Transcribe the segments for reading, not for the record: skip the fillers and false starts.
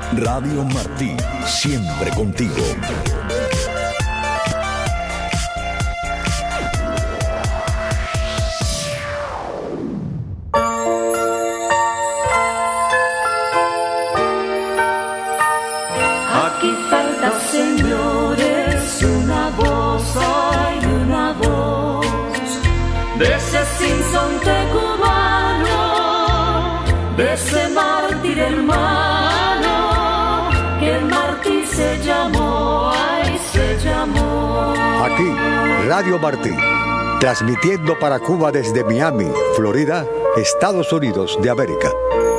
Radio Martí, siempre contigo. Aquí falta, señores, una voz, hay una voz de ese sinsonte cubano, de ese mártir hermano, que el mártir se llamó, ay, se llamó. Aquí, Radio Martí, transmitiendo para Cuba desde Miami, Florida, Estados Unidos de América.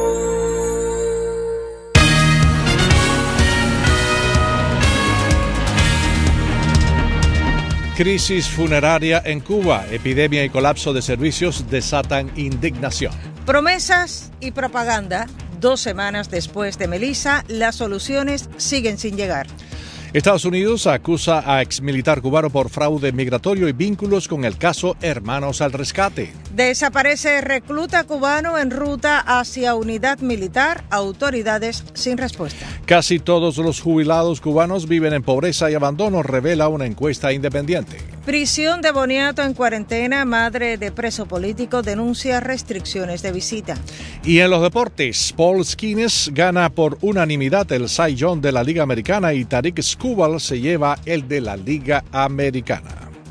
Crisis funeraria en Cuba, epidemia y colapso de servicios desatan indignación. Promesas y propaganda. 2 semanas después de Melissa, las soluciones siguen sin llegar. Estados Unidos acusa a exmilitar cubano por fraude migratorio y vínculos con el caso Hermanos al Rescate. Desaparece recluta cubano en ruta hacia unidad militar, autoridades sin respuesta. Casi todos los jubilados cubanos viven en pobreza y abandono, revela una encuesta independiente. Prisión de boniato en cuarentena, madre de preso político denuncia restricciones de visita. Y en los deportes, Paul Skenes gana por unanimidad el Cy Young de la Liga Americana y Tarik Skubal se lleva el de la Liga Americana.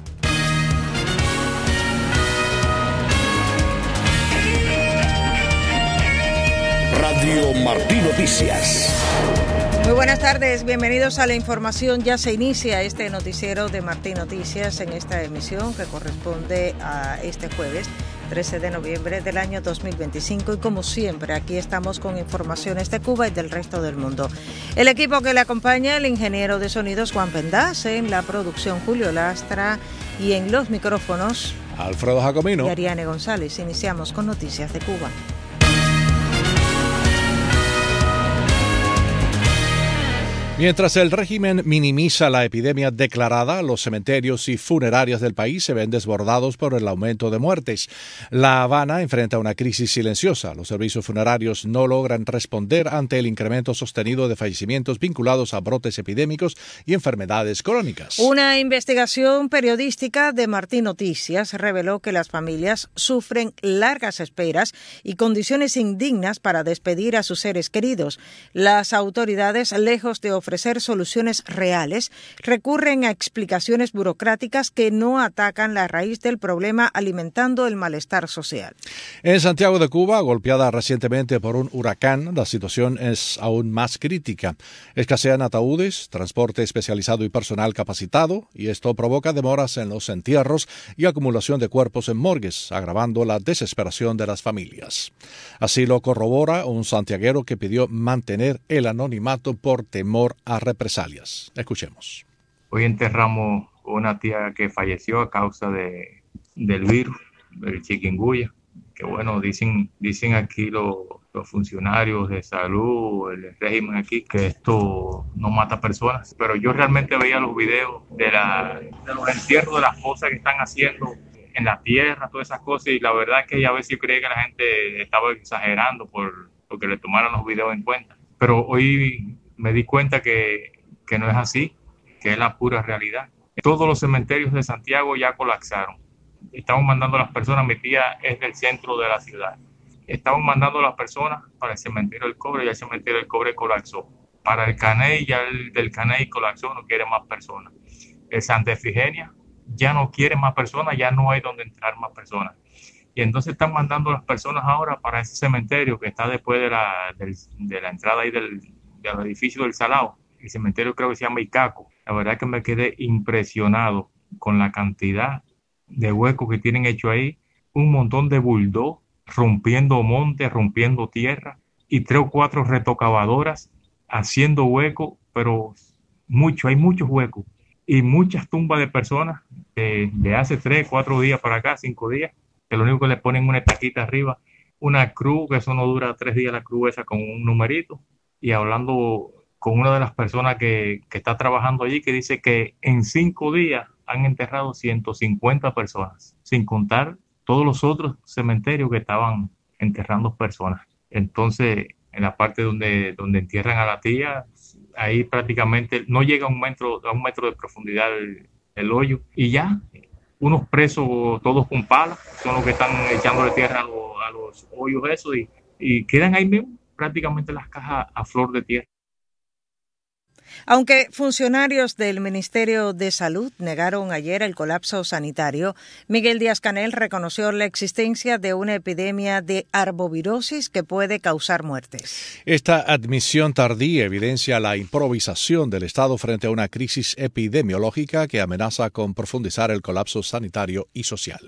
Radio Martí Noticias. Muy buenas tardes, bienvenidos a la información. Ya se inicia este noticiero de Martí Noticias en esta emisión que corresponde a este jueves 13 de noviembre del año 2025 y como siempre aquí estamos con informaciones de Cuba y del resto del mundo. El equipo que le acompaña, el ingeniero de sonidos Juan Pendaz, en la producción Julio Lastra y en los micrófonos Alfredo Jacomino y Ariane González. Iniciamos con noticias de Cuba. Mientras el régimen minimiza la epidemia declarada, los cementerios y funerarias del país se ven desbordados por el aumento de muertes. La Habana enfrenta una crisis silenciosa. Los servicios funerarios no logran responder ante el incremento sostenido de fallecimientos vinculados a brotes epidémicos y enfermedades crónicas. Una investigación periodística de Martí Noticias reveló que las familias sufren largas esperas y condiciones indignas para despedir a sus seres queridos. Las autoridades, lejos de ofrecer soluciones reales, recurren a explicaciones burocráticas que no atacan la raíz del problema, alimentando el malestar social. En Santiago de Cuba, golpeada recientemente por un huracán, la situación es aún más crítica. Escasean ataúdes, transporte especializado y personal capacitado, y esto provoca demoras en los entierros y acumulación de cuerpos en morgues, agravando la desesperación de las familias. Así lo corrobora un santiaguero que pidió mantener el anonimato por temor a represalias. Escuchemos. Hoy enterramos una tía que falleció a causa del virus, del chikungunya, que bueno, dicen aquí los funcionarios de salud, el régimen aquí, que esto no mata personas, pero yo realmente veía los videos de los entierros, de las cosas que están haciendo en la tierra, todas esas cosas, y la verdad es que a veces yo creía que la gente estaba exagerando porque le tomaran los videos en cuenta, pero hoy me di cuenta que no es así, que es la pura realidad. Todos los cementerios de Santiago ya colapsaron. Estamos mandando a las personas, mi tía es del centro de la ciudad. Estamos mandando a las personas para el cementerio del Cobre, y el cementerio del Cobre colapsó. Para el Caney, ya el del Caney colapsó, no quiere más personas. El Santa Efigenia ya no quiere más personas, ya no hay donde entrar más personas. Y entonces están mandando a las personas ahora para ese cementerio que está después de la entrada ahí del edificio del Salao. El cementerio creo que se llama Icaco. La verdad es que me quedé impresionado con la cantidad de huecos que tienen hecho ahí. Un montón de bulldogs rompiendo montes, rompiendo tierra, y 3 o 4 retocavadoras haciendo huecos, pero hay muchos huecos y muchas tumbas de personas de hace 3, 4 días para acá, 5 días, que lo único que le ponen una estaquita arriba, una cruz, que eso no dura 3 días, la cruz esa con un numerito. Y hablando con una de las personas que está trabajando allí, que dice que en 5 días han enterrado 150 personas, sin contar todos los otros cementerios que estaban enterrando personas. Entonces, en la parte donde entierran a la tía. Ahí prácticamente no llega a un metro de profundidad el hoyo. Y ya, unos presos todos con palas, son los que están echándole tierra a los hoyos esos y quedan ahí mismo prácticamente las cajas a flor de tierra. Aunque funcionarios del Ministerio de Salud negaron ayer el colapso sanitario, Miguel Díaz-Canel reconoció la existencia de una epidemia de arbovirosis que puede causar muertes. Esta admisión tardía evidencia la improvisación del Estado frente a una crisis epidemiológica que amenaza con profundizar el colapso sanitario y social.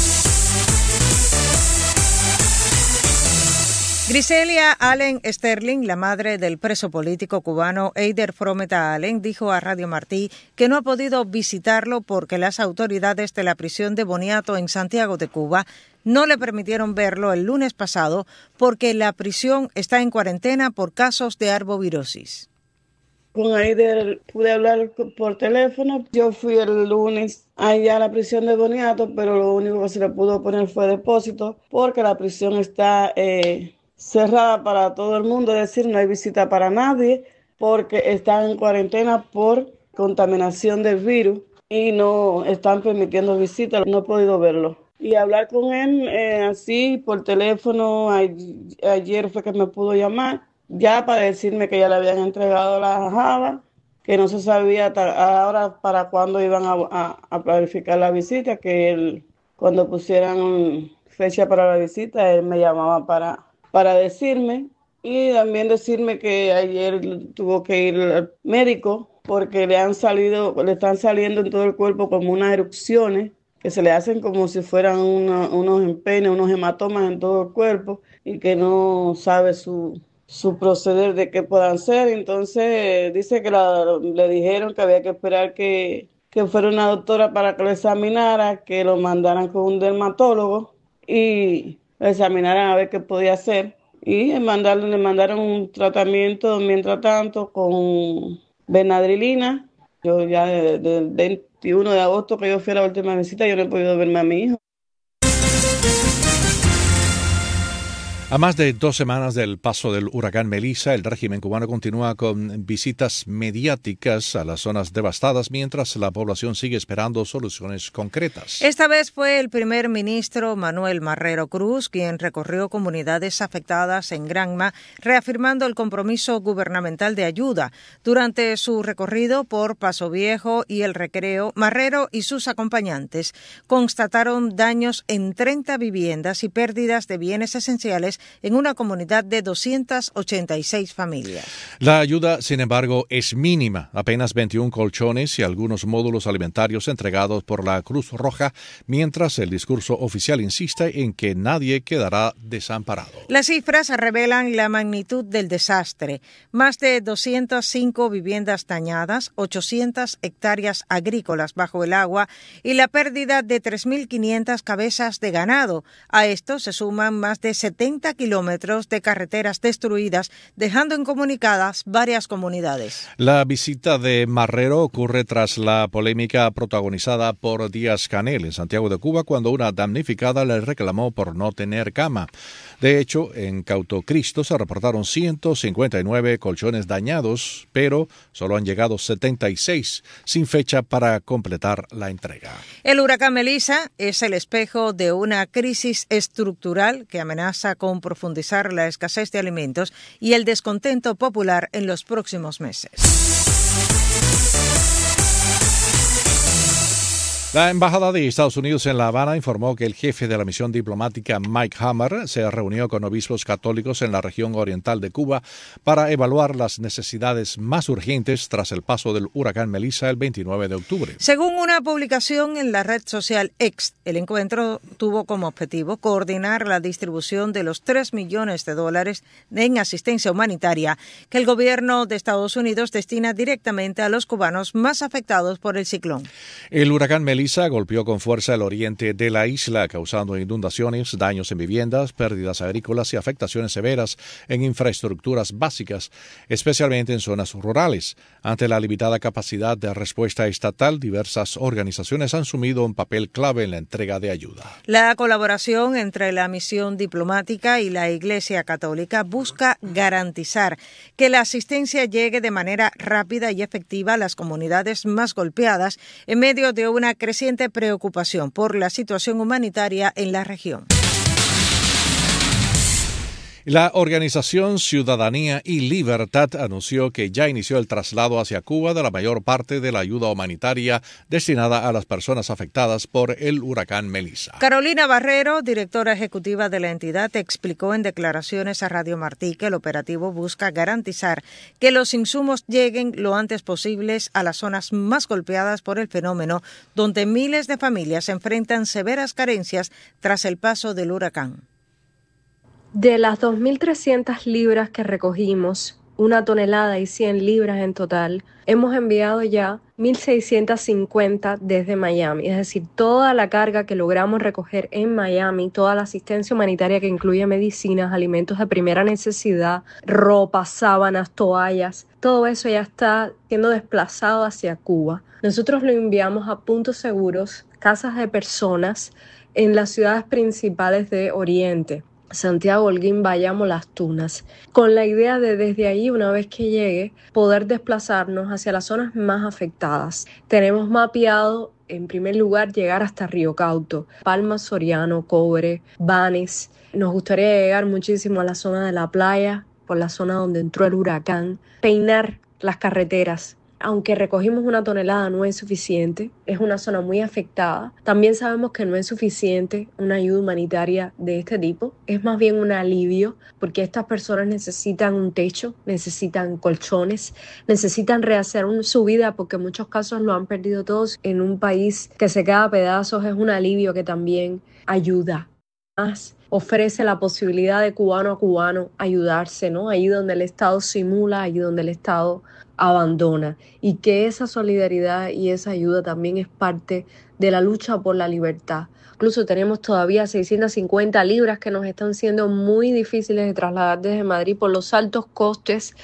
Griselia Allen Sterling, la madre del preso político cubano Eider Frometa Allen, dijo a Radio Martí que no ha podido visitarlo porque las autoridades de la prisión de Boniato en Santiago de Cuba no le permitieron verlo el lunes pasado porque la prisión está en cuarentena por casos de arbovirosis. Con Eider pude hablar por teléfono. Yo fui el lunes allá a la prisión de Boniato, pero lo único que se le pudo poner fue depósito porque la prisión está cerrada para todo el mundo, es decir, no hay visita para nadie porque están en cuarentena por contaminación del virus y no están permitiendo visitas. No he podido verlo. Y hablar con él así por teléfono, ayer fue que me pudo llamar, ya para decirme que ya le habían entregado la java, que no se sabía ahora para cuándo iban a planificar la visita, que él, cuando pusieran fecha para la visita, él me llamaba para decirme, y también decirme que ayer tuvo que ir al médico porque le están saliendo en todo el cuerpo como unas erupciones que se le hacen como si fueran unos empeines, unos hematomas en todo el cuerpo, y que no sabe su proceder de qué puedan ser. Entonces dice que le dijeron que había que esperar que fuera una doctora para que lo examinara, que lo mandaran con un dermatólogo y lo examinaran a ver qué podía hacer. Y le mandaron un tratamiento mientras tanto con Benadrylina. Yo ya desde el 21 de agosto que yo fui a la última visita, yo no he podido verme a mi hijo. A más de 2 semanas del paso del huracán Melissa, el régimen cubano continúa con visitas mediáticas a las zonas devastadas mientras la población sigue esperando soluciones concretas. Esta vez fue el primer ministro Manuel Marrero Cruz quien recorrió comunidades afectadas en Granma, reafirmando el compromiso gubernamental de ayuda. Durante su recorrido por Paso Viejo y El Recreo, Marrero y sus acompañantes constataron daños en 30 viviendas y pérdidas de bienes esenciales en una comunidad de 286 familias. La ayuda, sin embargo, es mínima, apenas 21 colchones y algunos módulos alimentarios entregados por la Cruz Roja, mientras el discurso oficial insiste en que nadie quedará desamparado. Las cifras revelan la magnitud del desastre. Más de 205 viviendas dañadas, 800 hectáreas agrícolas bajo el agua y la pérdida de 3.500 cabezas de ganado. A esto se suman más de 70 kilómetros de carreteras destruidas, dejando incomunicadas varias comunidades. La visita de Marrero ocurre tras la polémica protagonizada por Díaz-Canel en Santiago de Cuba cuando una damnificada le reclamó por no tener cama. De hecho, en Cautocristo se reportaron 159 colchones dañados, pero solo han llegado 76, sin fecha para completar la entrega. El huracán Melissa es el espejo de una crisis estructural que amenaza con profundizar la escasez de alimentos y el descontento popular en los próximos meses. La Embajada de Estados Unidos en La Habana informó que el jefe de la misión diplomática Mike Hammer se reunió con obispos católicos en la región oriental de Cuba para evaluar las necesidades más urgentes tras el paso del huracán Melissa el 29 de octubre. Según una publicación en la red social X, el encuentro tuvo como objetivo coordinar la distribución de los $3 millones en asistencia humanitaria que el gobierno de Estados Unidos destina directamente a los cubanos más afectados por el ciclón. El huracán Melissa Melissa golpeó con fuerza el oriente de la isla, causando inundaciones, daños en viviendas, pérdidas agrícolas y afectaciones severas en infraestructuras básicas, especialmente en zonas rurales. Ante la limitada capacidad de respuesta estatal, diversas organizaciones han asumido un papel clave en la entrega de ayuda. La colaboración entre la misión diplomática y la Iglesia Católica busca garantizar que la asistencia llegue de manera rápida y efectiva a las comunidades más golpeadas en medio de una creciente preocupación por la situación humanitaria en la región. La organización Ciudadanía y Libertad anunció que ya inició el traslado hacia Cuba de la mayor parte de la ayuda humanitaria destinada a las personas afectadas por el huracán Melissa. Carolina Barrero, directora ejecutiva de la entidad, explicó en declaraciones a Radio Martí que el operativo busca garantizar que los insumos lleguen lo antes posible a las zonas más golpeadas por el fenómeno, donde miles de familias enfrentan severas carencias tras el paso del huracán. De las 2.300 libras que recogimos, 1 tonelada y 100 libras en total, hemos enviado ya 1.650 desde Miami. Es decir, toda la carga que logramos recoger en Miami, toda la asistencia humanitaria que incluye medicinas, alimentos de primera necesidad, ropa, sábanas, toallas, todo eso ya está siendo desplazado hacia Cuba. Nosotros lo enviamos a puntos seguros, casas de personas en las ciudades principales de Oriente. Santiago, Holguín, Bayamo, Las Tunas, con la idea de desde ahí, una vez que llegue, poder desplazarnos hacia las zonas más afectadas. Tenemos mapeado, en primer lugar, llegar hasta Río Cauto, Palmas, Soriano, Cobre, Banes. Nos gustaría llegar muchísimo a la zona de la playa, por la zona donde entró el huracán, peinar las carreteras. Aunque recogimos 1 tonelada, no es suficiente, es una zona muy afectada. También sabemos que no es suficiente una ayuda humanitaria de este tipo, es más bien un alivio, porque estas personas necesitan un techo, necesitan colchones, necesitan rehacer su vida, porque en muchos casos lo han perdido todos. En un país que se queda a pedazos es un alivio que también ayuda. Más ofrece la posibilidad de cubano a cubano ayudarse, ¿no? Ahí donde el Estado simula, ahí donde el Estado abandona, y que esa solidaridad y esa ayuda también es parte de la lucha por la libertad. Incluso tenemos todavía 650 libras que nos están siendo muy difíciles de trasladar desde Madrid por los altos costes.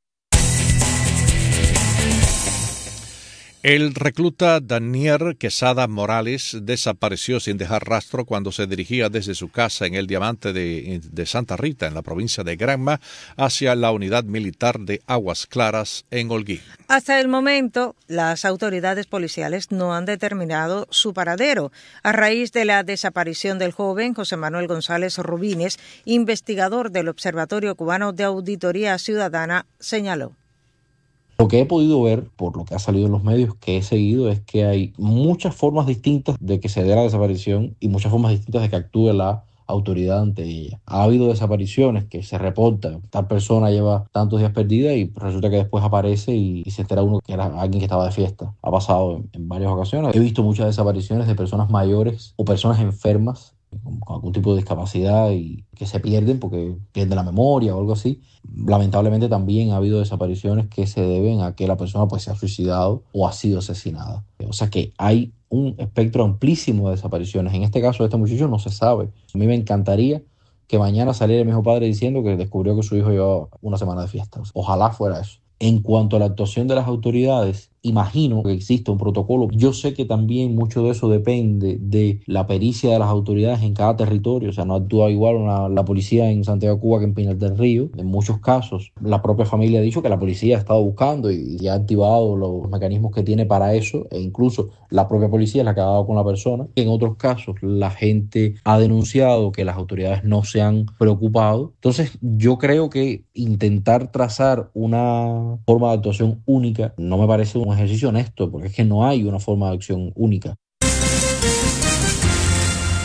El recluta Daniel Quesada Morales desapareció sin dejar rastro cuando se dirigía desde su casa en el Diamante de Santa Rita, en la provincia de Granma, hacia la unidad militar de Aguas Claras en Holguín. Hasta el momento, las autoridades policiales no han determinado su paradero. A raíz de la desaparición del joven, José Manuel González Rubines, investigador del Observatorio Cubano de Auditoría Ciudadana, señaló: Lo que he podido ver, por lo que ha salido en los medios que he seguido, es que hay muchas formas distintas de que se dé la desaparición y muchas formas distintas de que actúe la autoridad ante ella. Ha habido desapariciones que se reportan, tal persona lleva tantos días perdida y resulta que después aparece y se entera uno que era alguien que estaba de fiesta. Ha pasado en varias ocasiones. He visto muchas desapariciones de personas mayores o personas enfermas con algún tipo de discapacidad y que se pierden porque pierden la memoria o algo así. Lamentablemente también ha habido desapariciones que se deben a que la persona pues se ha suicidado o ha sido asesinada. O sea que hay un espectro amplísimo de desapariciones. En este caso de este muchacho no se sabe. A mí me encantaría que mañana saliera el mismo padre diciendo que descubrió que su hijo llevaba 1 semana de fiesta. Ojalá fuera eso. En cuanto a la actuación de las autoridades, imagino que existe un protocolo. Yo sé que también mucho de eso depende de la pericia de las autoridades en cada territorio. O sea, no actúa igual la policía en Santiago de Cuba que en Pinar del Río. En muchos casos, la propia familia ha dicho que la policía ha estado buscando y ha activado los mecanismos que tiene para eso. E incluso la propia policía es la que ha dado con la persona. En otros casos, la gente ha denunciado que las autoridades no se han preocupado. Entonces, yo creo que intentar trazar una forma de actuación única no me parece un ejercicio honesto, porque es que no hay una forma de acción única.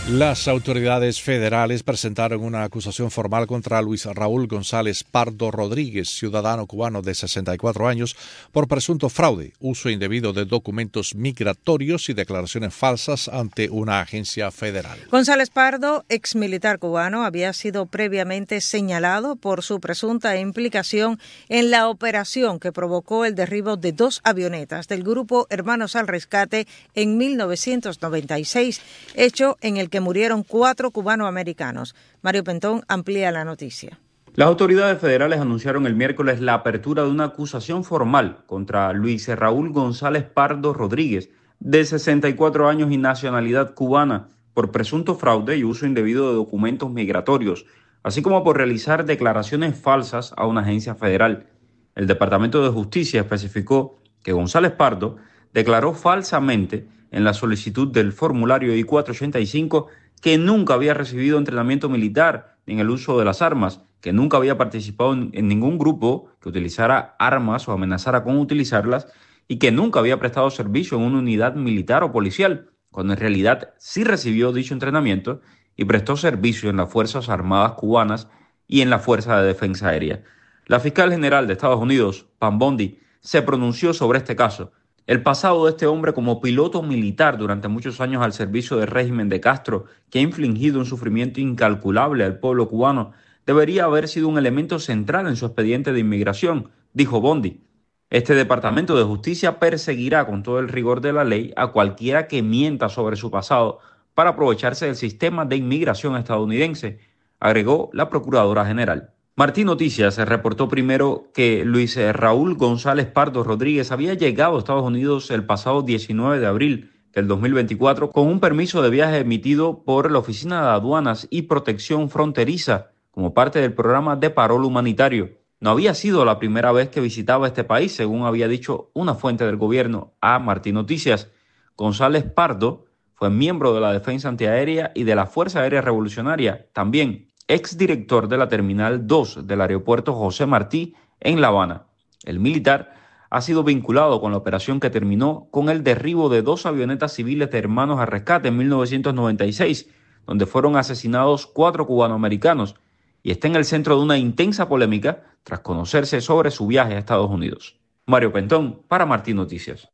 Las autoridades federales presentaron una acusación formal contra Luis Raúl González Pardo Rodríguez, ciudadano cubano de 64 años, por presunto fraude, uso indebido de documentos migratorios y declaraciones falsas ante una agencia federal. González Pardo, exmilitar cubano, había sido previamente señalado por su presunta implicación en la operación que provocó el derribo de 2 avionetas del grupo Hermanos al Rescate en 1996, hecho en el que murieron 4 cubanoamericanos. Mario Pentón amplía la noticia. Las autoridades federales anunciaron el miércoles la apertura de una acusación formal contra Luis Raúl González Pardo Rodríguez, de 64 años y nacionalidad cubana, por presunto fraude y uso indebido de documentos migratorios, así como por realizar declaraciones falsas a una agencia federal. El Departamento de Justicia especificó que González Pardo declaró falsamente en la solicitud del formulario I-485 que nunca había recibido entrenamiento militar en el uso de las armas, que nunca había participado en ningún grupo que utilizara armas o amenazara con utilizarlas y que nunca había prestado servicio en una unidad militar o policial, cuando en realidad sí recibió dicho entrenamiento y prestó servicio en las Fuerzas Armadas cubanas y en la Fuerza de Defensa Aérea. La fiscal general de Estados Unidos, Pam Bondi, se pronunció sobre este caso. El pasado de este hombre como piloto militar durante muchos años al servicio del régimen de Castro, que ha infligido un sufrimiento incalculable al pueblo cubano, debería haber sido un elemento central en su expediente de inmigración, dijo Bondi. Este Departamento de Justicia perseguirá con todo el rigor de la ley a cualquiera que mienta sobre su pasado para aprovecharse del sistema de inmigración estadounidense, agregó la Procuradora General. Martín Noticias se reportó primero que Luis Raúl González Pardo Rodríguez había llegado a Estados Unidos el pasado 19 de abril del 2024 con un permiso de viaje emitido por la Oficina de Aduanas y Protección Fronteriza como parte del programa de parol humanitario. No había sido la primera vez que visitaba este país, según había dicho una fuente del gobierno a Martín Noticias. González Pardo fue miembro de la Defensa Antiaérea y de la Fuerza Aérea Revolucionaria, también exdirector de la Terminal 2 del aeropuerto José Martí en La Habana. El militar ha sido vinculado con la operación que terminó con el derribo de 2 avionetas civiles de Hermanos al Rescate en 1996, donde fueron asesinados 4 cubanoamericanos, y está en el centro de una intensa polémica tras conocerse sobre su viaje a Estados Unidos. Mario Pentón para Martín Noticias.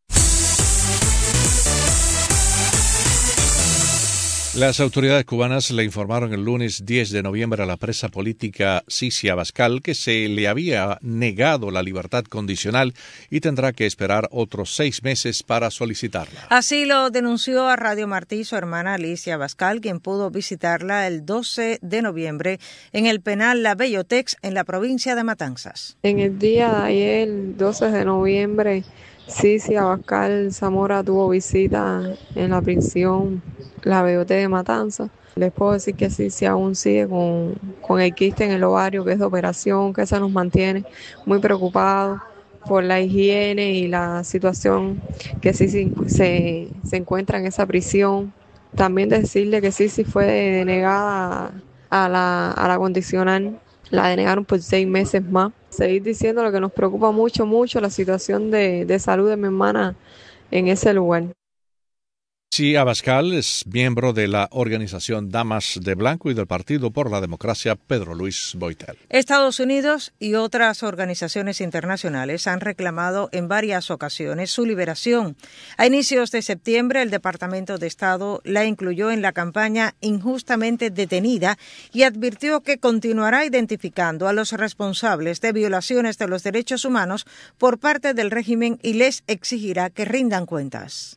Las autoridades cubanas le informaron el lunes 10 de noviembre a la presa política Cici Abascal que se le había negado la libertad condicional y tendrá que esperar otros 6 meses para solicitarla. Así lo denunció a Radio Martí su hermana Alicia Abascal, quien pudo visitarla el 12 de noviembre en el penal La Bellotex en la provincia de Matanzas. En el día de ayer, 12 de noviembre, Cici Abascal Zamora tuvo visita en la prisión La Bellotex de Matanzas. Les puedo decir que Cici aún sigue con el quiste en el ovario, que es de operación, que eso nos mantiene muy preocupados por la higiene y la situación que Cici se encuentra en esa prisión. También decirle que Cici fue denegada a la condicional, la denegaron por 6 meses más. Seguir diciendo lo que nos preocupa mucho, la situación de salud de mi hermana en ese lugar. Sí, Abascal es miembro de la organización Damas de Blanco y del Partido por la Democracia Pedro Luis Boitel. Estados Unidos y otras organizaciones internacionales han reclamado en varias ocasiones su liberación. A inicios de septiembre, el Departamento de Estado la incluyó en la campaña Injustamente Detenida y advirtió que continuará identificando a los responsables de violaciones de los derechos humanos por parte del régimen y les exigirá que rindan cuentas.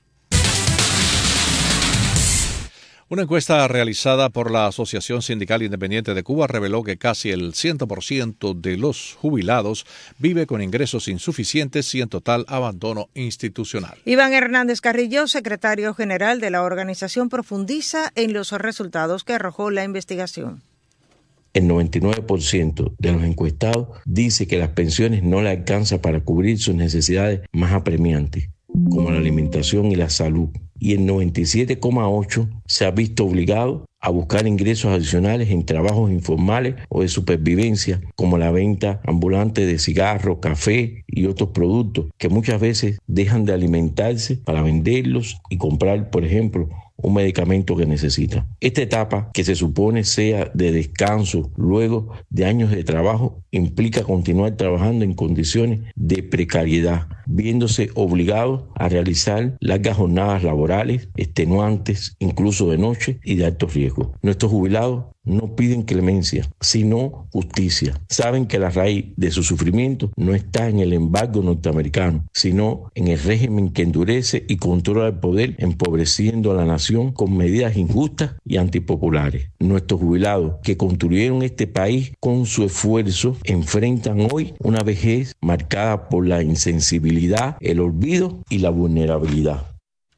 Una encuesta realizada por la Asociación Sindical Independiente de Cuba reveló que casi el 100% de los jubilados vive con ingresos insuficientes y en total abandono institucional. Iván Hernández Carrillo, secretario general de la organización, profundiza en los resultados que arrojó la investigación. El 99% de los encuestados dice que las pensiones no le alcanzan para cubrir sus necesidades más apremiantes, como la alimentación y la salud. Y el 97,8% se ha visto obligado a buscar ingresos adicionales en trabajos informales o de supervivencia, como la venta ambulante de cigarros, café y otros productos que muchas veces dejan de alimentarse para venderlos y comprar, por ejemplo, un medicamento que necesita. Esta etapa, que se supone sea de descanso luego de años de trabajo, implica continuar trabajando en condiciones de precariedad, viéndose obligado a realizar largas jornadas laborales, extenuantes, incluso de noche y de alto riesgo. Nuestros jubilados no piden clemencia, sino justicia. Saben que la raíz de su sufrimiento no está en el embargo norteamericano, sino en el régimen que endurece y controla el poder, empobreciendo a la nación con medidas injustas y antipopulares. Nuestros jubilados, que construyeron este país con su esfuerzo, enfrentan hoy una vejez marcada por la insensibilidad, el olvido y la vulnerabilidad.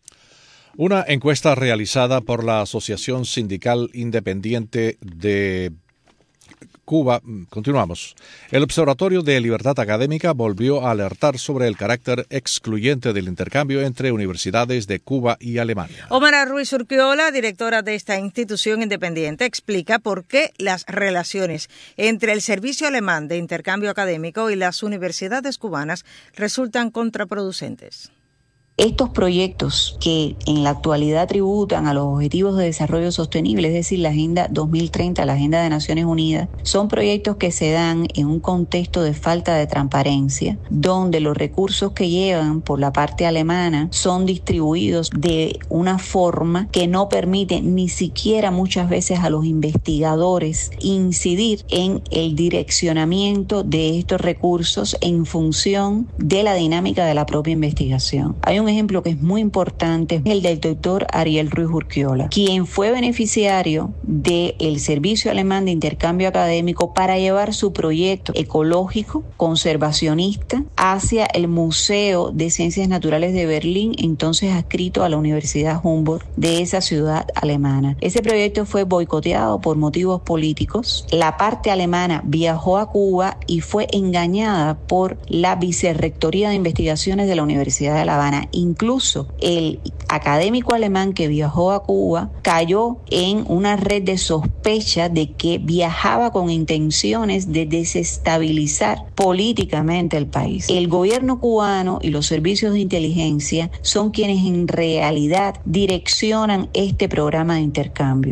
Una encuesta realizada por la Asociación Sindical Independiente de Cuba. Continuamos. El Observatorio de Libertad Académica volvió a alertar sobre el carácter excluyente del intercambio entre universidades de Cuba y Alemania. Omara Ruiz Urquiola, directora de esta institución independiente, explica por qué las relaciones entre el Servicio Alemán de Intercambio Académico y las universidades cubanas resultan contraproducentes. Estos proyectos que en la actualidad tributan a los Objetivos de Desarrollo Sostenible, es decir, la Agenda 2030, la Agenda de Naciones Unidas, son proyectos que se dan en un contexto de falta de transparencia, donde los recursos que llegan por la parte alemana son distribuidos de una forma que no permite ni siquiera muchas veces a los investigadores incidir en el direccionamiento de estos recursos en función de la dinámica de la propia investigación. Hay un ejemplo que es muy importante, es el del doctor Ariel Ruiz Urquiola, quien fue beneficiario del Servicio Alemán de Intercambio Académico para llevar su proyecto ecológico, conservacionista, hacia el Museo de Ciencias Naturales de Berlín, entonces adscrito a la Universidad Humboldt de esa ciudad alemana. Ese proyecto fue boicoteado por motivos políticos. La parte alemana viajó a Cuba y fue engañada por la Vicerrectoría de Investigaciones de la Universidad de La Habana. Incluso el académico alemán que viajó a Cuba cayó en una red de sospecha de que viajaba con intenciones de desestabilizar políticamente el país. El gobierno cubano y los servicios de inteligencia son quienes en realidad direccionan este programa de intercambio.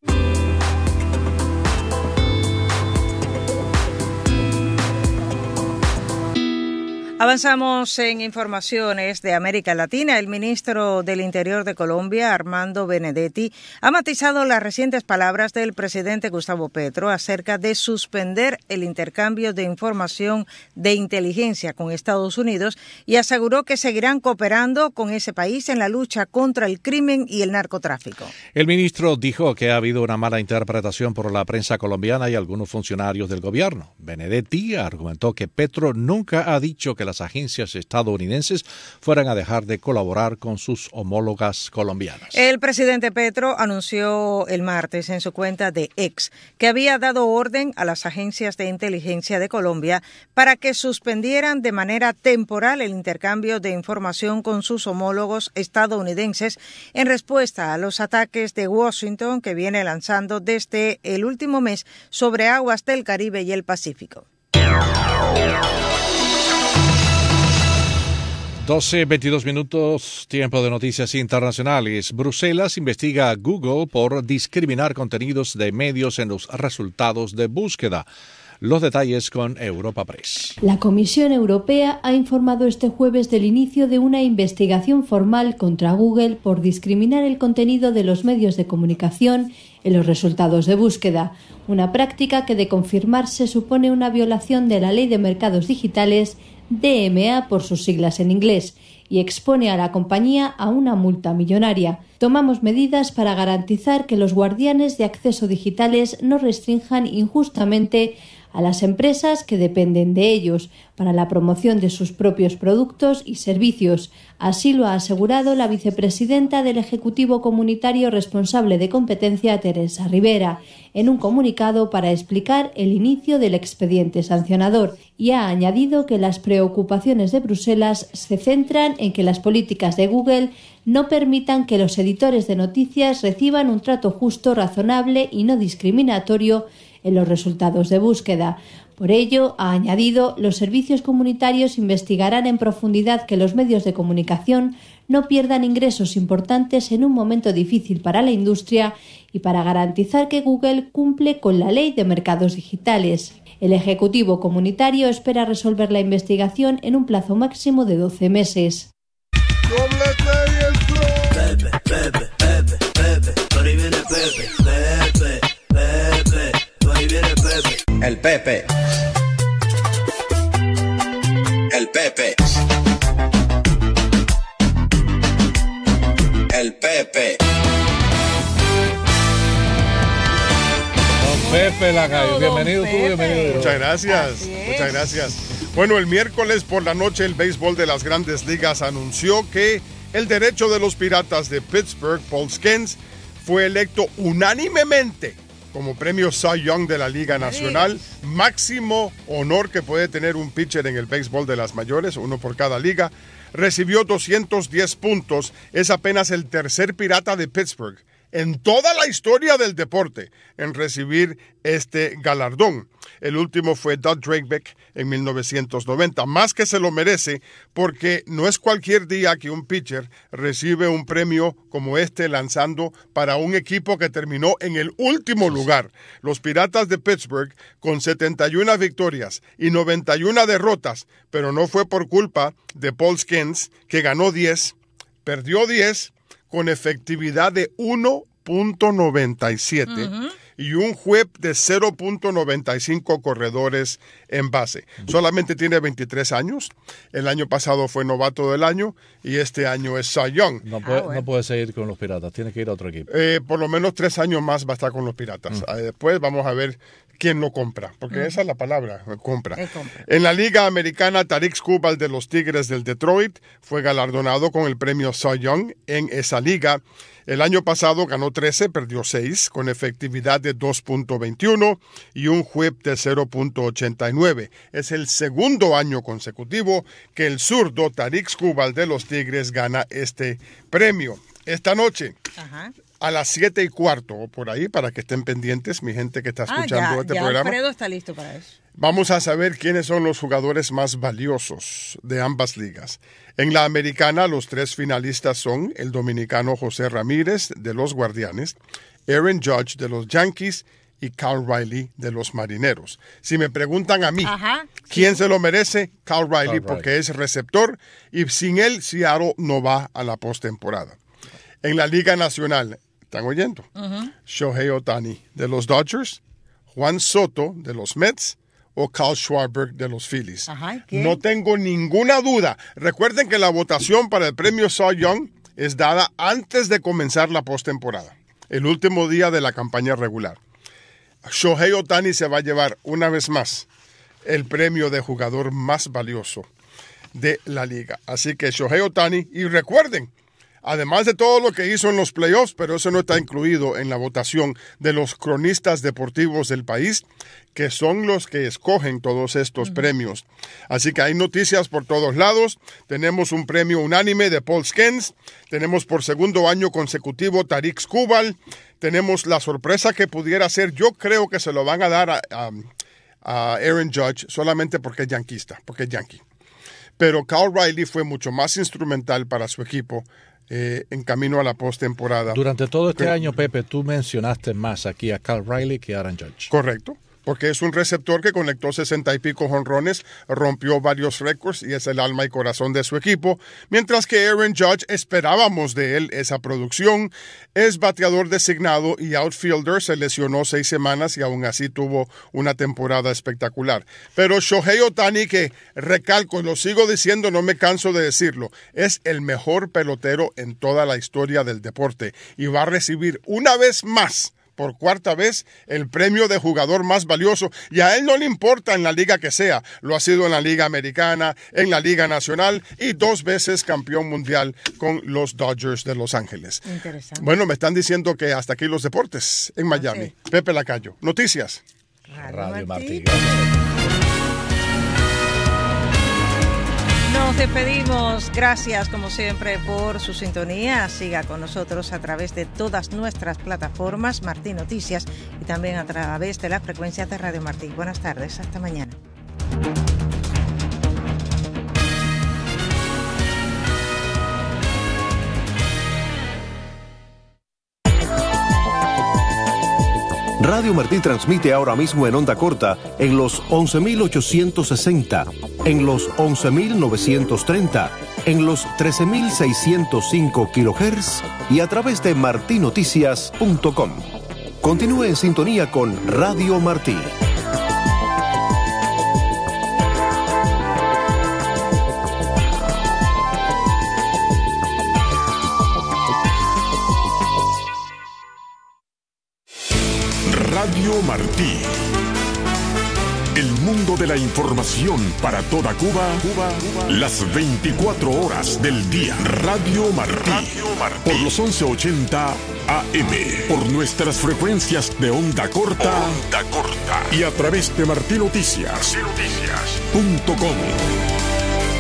Avanzamos en informaciones de América Latina. El ministro del Interior de Colombia, Armando Benedetti, ha matizado las recientes palabras del presidente Gustavo Petro acerca de suspender el intercambio de información de inteligencia con Estados Unidos y aseguró que seguirán cooperando con ese país en la lucha contra el crimen y el narcotráfico. El ministro dijo que ha habido una mala interpretación por la prensa colombiana y algunos funcionarios del gobierno. Benedetti argumentó que Petro nunca ha dicho que las agencias estadounidenses fueran a dejar de colaborar con sus homólogas colombianas. El presidente Petro anunció el martes en su cuenta de X que había dado orden a las agencias de inteligencia de Colombia para que suspendieran de manera temporal el intercambio de información con sus homólogos estadounidenses en respuesta a los ataques de Washington que viene lanzando desde el último mes sobre aguas del Caribe y el Pacífico. 12:22 minutos, tiempo de noticias internacionales. Bruselas investiga a Google por discriminar contenidos de medios en los resultados de búsqueda. Los detalles con Europa Press. La Comisión Europea ha informado este jueves del inicio de una investigación formal contra Google por discriminar el contenido de los medios de comunicación en los resultados de búsqueda, una práctica que de confirmarse supone una violación de la Ley de Mercados Digitales, DMA por sus siglas en inglés, y expone a la compañía a una multa millonaria. Tomamos medidas para garantizar que los guardianes de acceso digitales no restrinjan injustamente a las empresas que dependen de ellos para la promoción de sus propios productos y servicios. Así lo ha asegurado la vicepresidenta del Ejecutivo Comunitario responsable de competencia, Teresa Rivera, en un comunicado para explicar el inicio del expediente sancionador, y ha añadido que las preocupaciones de Bruselas se centran en que las políticas de Google no permitan que los editores de noticias reciban un trato justo, razonable y no discriminatorio en los resultados de búsqueda. Por ello, ha añadido, los servicios comunitarios investigarán en profundidad que los medios de comunicación no pierdan ingresos importantes en un momento difícil para la industria y para garantizar que Google cumple con la ley de mercados digitales. El Ejecutivo Comunitario espera resolver la investigación en un plazo máximo de 12 meses. El Pepe. El Pepe. El Pepe. Don Pepe Lacayo, bienvenido tú, bienvenido. Muchas gracias, muchas gracias. Bueno, el miércoles por la noche el béisbol de las Grandes Ligas anunció que el derecho de los Piratas de Pittsburgh, Paul Skenes, fue electo unánimemente como premio Cy Young de la Liga Nacional, máximo honor que puede tener un pitcher en el béisbol de las mayores, uno por cada liga. Recibió 210 puntos, es apenas el tercer Pirata de Pittsburgh en toda la historia del deporte en recibir este galardón. El último fue Doug Drake en 1990, más que se lo merece porque no es cualquier día que un pitcher recibe un premio como este lanzando para un equipo que terminó en el último lugar. Los Piratas de Pittsburgh con 71 victorias y 91 derrotas, pero no fue por culpa de Paul Skenes, que ganó 10, perdió 10, con efectividad de 1.97 y un whip de 0.95 corredores en base. Solamente tiene 23 años. El año pasado fue novato del año y este año es Cy Young. No puede seguir con los Piratas, tiene que ir a otro equipo. Por lo menos 3 años más va a estar con los Piratas. Después vamos a ver quién lo compra, porque esa es la palabra, compra. En la Liga Americana, Tarik Skubal de los Tigres del Detroit fue galardonado con el premio Cy Young en esa liga. El año pasado ganó 13, perdió 6, con efectividad de 2.21 y un whip de 0.89. Es el segundo año consecutivo que el zurdo Tarik Skubal de los Tigres gana este premio. Esta noche, a las 7:15 o por ahí, para que estén pendientes, mi gente que está escuchando este programa. Alfredo está listo para eso. Vamos a saber quiénes son los jugadores más valiosos de ambas ligas. En la americana, los 3 finalistas son el dominicano José Ramírez de los Guardianes, Aaron Judge de los Yankees y Cal Riley de los Marineros. Si me preguntan a mí, ¿quién se lo merece? Cal Riley, porque es receptor y sin él Seattle no va a la postemporada. En la Liga Nacional, ¿están oyendo? Shohei Ohtani de los Dodgers, Juan Soto de los Mets o Kyle Schwarber de los Phillies. No tengo ninguna duda. Recuerden que la votación para el premio Cy Young es dada antes de comenzar la postemporada, el último día de la campaña regular. Shohei Ohtani se va a llevar una vez más el premio de jugador más valioso de la liga. Así que Shohei Ohtani, y recuerden, además de todo lo que hizo en los playoffs, pero eso no está incluido en la votación de los cronistas deportivos del país, que son los que escogen todos estos premios. Así que hay noticias por todos lados. Tenemos un premio unánime de Paul Skenes. Tenemos por segundo año consecutivo Tarik Skubal. Tenemos la sorpresa que pudiera ser, yo creo que se lo van a dar a Aaron Judge solamente porque es yanquista, porque es yankee. Pero Cal Riley fue mucho más instrumental para su equipo en camino a la postemporada. Durante todo este año, Pepe, tú mencionaste más aquí a Cal Riley que a Aaron Judge. Correcto, porque es un receptor que conectó 60 y pico jonrones, rompió varios récords y es el alma y corazón de su equipo, mientras que Aaron Judge esperábamos de él esa producción. Es bateador designado y outfielder, se lesionó 6 semanas y aún así tuvo una temporada espectacular. Pero Shohei Ohtani, que recalco, lo sigo diciendo, no me canso de decirlo, es el mejor pelotero en toda la historia del deporte y va a recibir una vez más, por cuarta vez, el premio de jugador más valioso. Y a él no le importa en la liga que sea. Lo ha sido en la Liga Americana, en la Liga Nacional y 2 veces campeón mundial con los Dodgers de Los Ángeles. Interesante. Bueno, me están diciendo que hasta aquí los deportes en Miami. Pepe Lacayo. Noticias. Radio Martí. Nos despedimos. Gracias, como siempre, por su sintonía. Siga con nosotros a través de todas nuestras plataformas, Martí Noticias, y también a través de las frecuencias de Radio Martí. Buenas tardes, hasta mañana. Radio Martí transmite ahora mismo en onda corta en los 11.860, en los 11.930, en los 13.605 kHz y a través de martinoticias.com. Continúe en sintonía con Radio Martí. Radio Martí. El mundo de la información para toda Cuba, las 24 horas del día. Radio Martí. Por los 1180 AM. Por nuestras frecuencias de onda corta. Y a través de martinoticias.com.